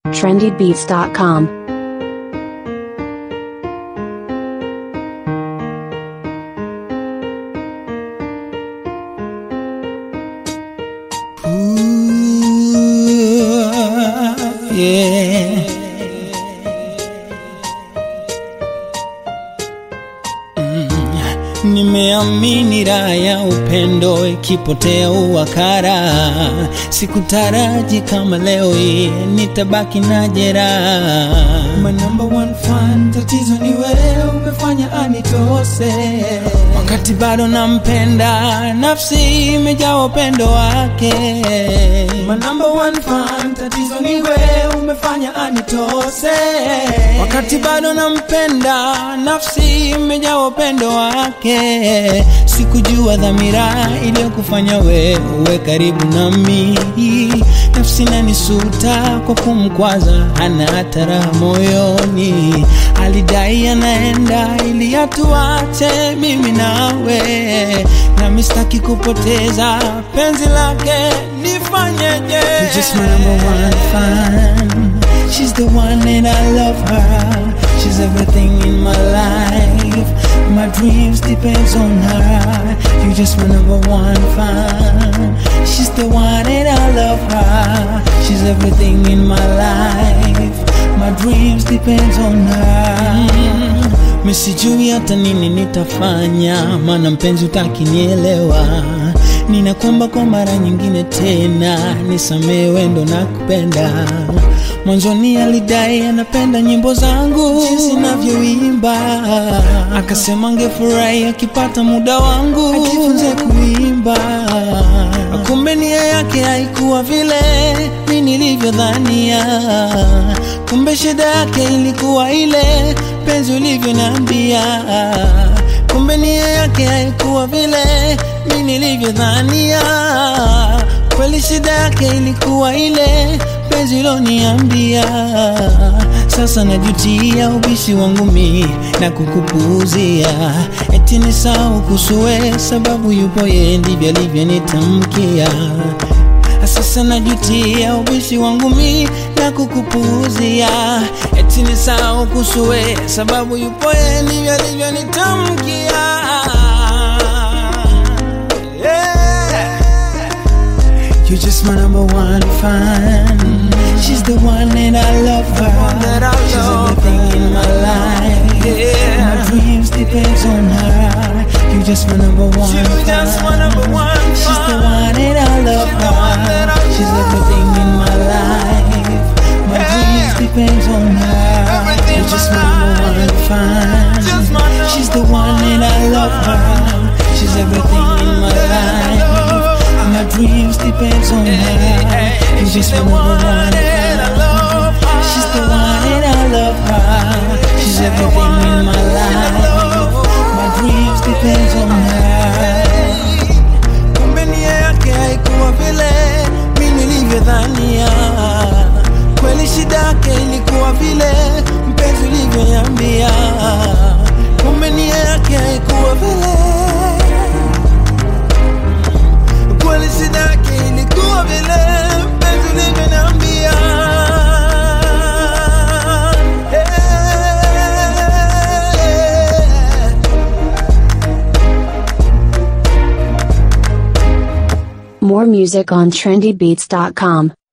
trendybeats.com. Yeah. Nimeamini raha ya upendo ikipotea uwakara. Sikutaraji kama leo hii nitabaki na jeraha. My number one fan, tatizo ni wewe umefanya anitose. Wakati bado nampenda, nafsi imejaa upendo wake. My number one fan, tatizo ni wewe umefanya anitose. Wakati bado nampenda, nafsi imejaa upendo wake. Sikujua dhamira iliyokufanya wewe karibu nami. Nafsi inanisuta kwa kumkwaza, hana hata raha moyoni. Alidai anaenda ili atuache mimi nawe, na sitaki kupoteza penzi lake, nifanyeje? You're just my number one fan. She's the one and I love her. She's everything in my life. My dreams depends on her. You're just my number one fan. She's the one and I love her. She's everything in my life. My dreams depends on her. Misijui hata nini nitafanya, maana mpenzi utakinielewa. Ninakuomba kwa mara nyingine tena, nisamehe ndo nakupenda. Mwanzoni alidai anapenda nyimbo zangu jinsi ninavyoimba, akasema angefurahi akipata muda wangu ajifunze kuimba. Kumbe nia yake haikuwa vile mimi nilivyodhania. Kumbe shida yake ilikuwa ile penzi ulivyoniambia. Kumbe nia yake haikuwa vile mimi nilivyodhania. Kweli shida yake ilikuwa ile penzi uloniambia. Sasa najutia ubishi wangu mimi na kukupuuzia. Eti nisahau kusue sababu yupo yeye ndivyo alivyonitamkia. Sasa najutia ubishi wangu mimi na kukupuuzia. Eti nisahau kusue sababu yupo yeye ndivyo alivyonitamkia. You're just my number one fan. She's the one and I love her. She's everything in my life. My dreams depends on her. You're just my number one fan. She's the one and I love her. She's everything in my life. My dreams depends on her. You're just my number one fan. She's the one and I love her. She's everything in my life. My dreams depends on her. You're just my number one fan. She's the one and I love her. She's everything in my life. My dreams depends on her. Kumbe nia yake haikuwa vile mimi nilivyodhania. Kweli shida yake ilikuwa vile mpenzi ulivyoniambia. Kumbe nia yake haikuwa vile. Kweli shida yake ilikuwa vile mpenzi ulivyoniambia. More music on trendybeats.com.